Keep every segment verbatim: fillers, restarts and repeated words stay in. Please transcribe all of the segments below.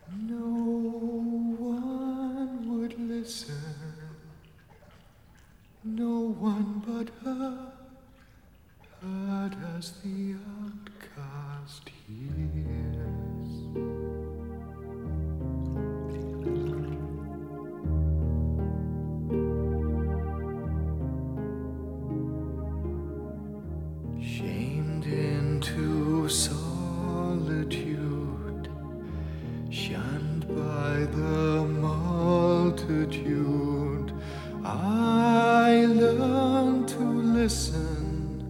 No one would listen, no one but her, heard as the outcast hears. Shamed into solitude, shunned by the multitude, I learned to listen.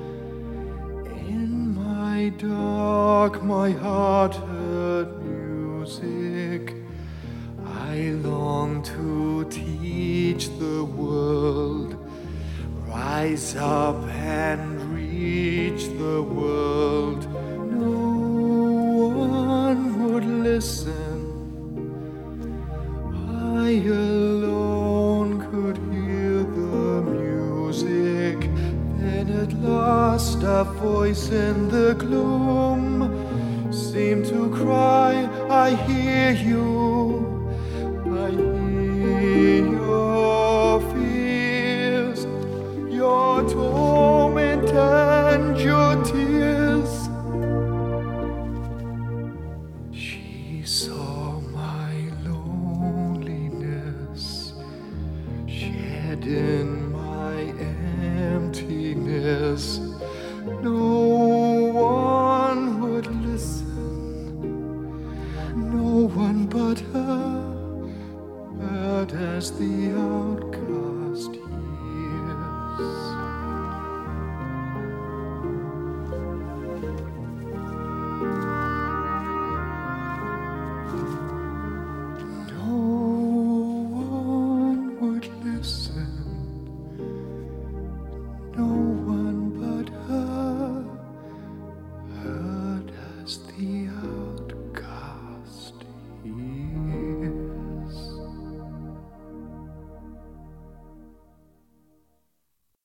In my dark, my heart heard music. I long to teach the world, rise up and reach the world. No one would listen. I alone could hear the music. Then at last a voice in the gloom seemed to cry, I hear you, I hear your fears, your torment and your tears. She saw my loneliness, shed in my emptiness. No one would listen, no one but her, heard as the outcast hears. No one would listen, no one but her, heard as the